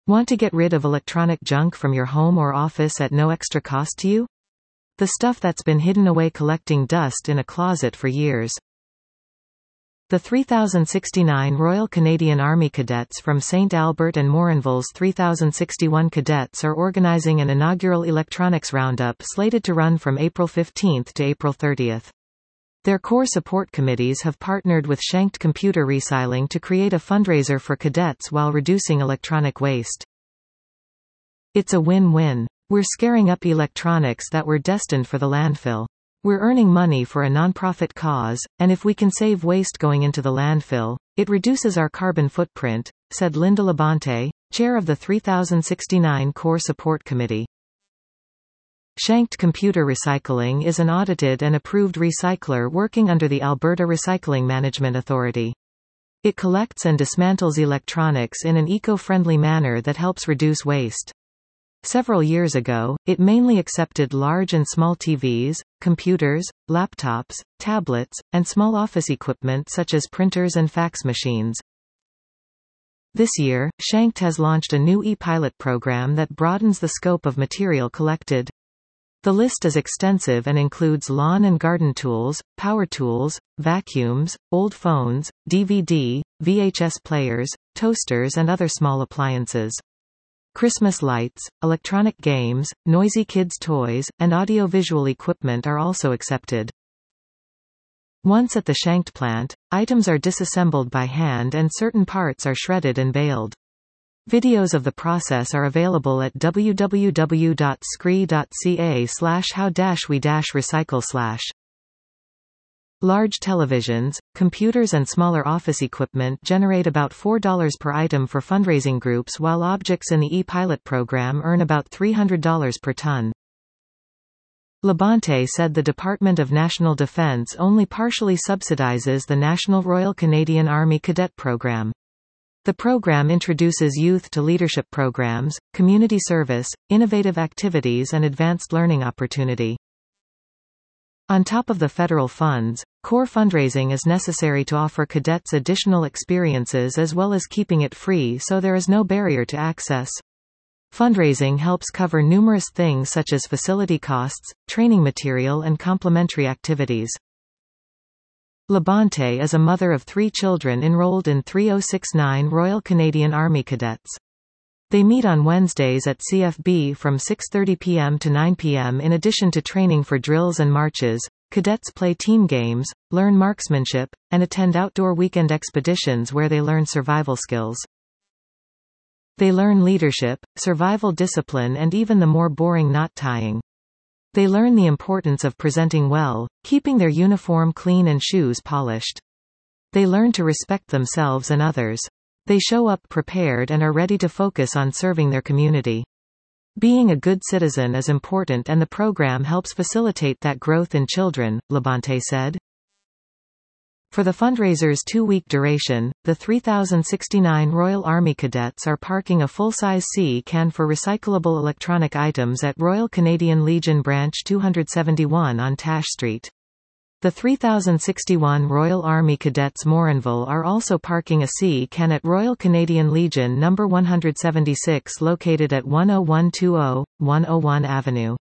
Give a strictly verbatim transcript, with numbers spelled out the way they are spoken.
Want to get rid of electronic junk from your home or office at no extra cost to you? The stuff that's been hidden away collecting dust in a closet for years. The three thousand sixty-nine Royal Canadian Army Cadets from Saint Albert and Morinville's three thousand sixty-one cadets are organizing an inaugural electronics roundup slated to run from April fifteenth to April thirtieth. Their core support committees have partnered with Shanked Computer Recycling to create a fundraiser for cadets while reducing electronic waste. It's a win-win. We're scaring up electronics that were destined for the landfill. We're earning money for a non-profit cause, and if we can save waste going into the landfill, it reduces our carbon footprint, said Linda Labonte, chair of the three thousand sixty-nine Core Support Committee. Shanked Computer Recycling is an audited and approved recycler working under the Alberta Recycling Management Authority. It collects and dismantles electronics in an eco-friendly manner that helps reduce waste. Several years ago, it mainly accepted large and small T Vs, computers, laptops, tablets, and small office equipment such as printers and fax machines. This year, Shanked has launched a new e-pilot program that broadens the scope of material collected. The list is extensive and includes lawn and garden tools, power tools, vacuums, old phones, D V D, V H S players, toasters and other small appliances. Christmas lights, electronic games, noisy kids' toys, and audio-visual equipment are also accepted. Once at the Shanked plant, items are disassembled by hand and certain parts are shredded and baled. Videos of the process are available at w w w dot s c r i dot c a slash how we recycle slash. Large televisions, computers and smaller office equipment generate about four dollars per item for fundraising groups, while objects in the e-pilot program earn about three hundred dollars per ton. Labonte said the Department of National Defence only partially subsidizes the National Royal Canadian Army Cadet Program. The program introduces youth to leadership programs, community service, innovative activities and advanced learning opportunity. On top of the federal funds, core fundraising is necessary to offer cadets additional experiences as well as keeping it free so there is no barrier to access. Fundraising helps cover numerous things such as facility costs, training material and complementary activities. Labonte is a mother of three children enrolled in three thousand sixty-nine Royal Canadian Army Cadets. They meet on Wednesdays at C F B from six thirty p m to nine p m In addition to training for drills and marches, cadets play team games, learn marksmanship, and attend outdoor weekend expeditions where they learn survival skills. They learn leadership, survival discipline and even the more boring knot tying. They learn the importance of presenting well, keeping their uniform clean and shoes polished. They learn to respect themselves and others. They show up prepared and are ready to focus on serving their community. Being a good citizen is important and the program helps facilitate that growth in children, Labonte said. For the fundraiser's two-week duration, the three thousand sixty-nine Royal Army Cadets are parking a full-size C-can for recyclable electronic items at Royal Canadian Legion Branch two seventy-one on Tash Street. The three thousand sixty-one Royal Army Cadets Morinville are also parking a C-can at Royal Canadian Legion number one seventy-six located at one oh one two oh, one oh one Avenue.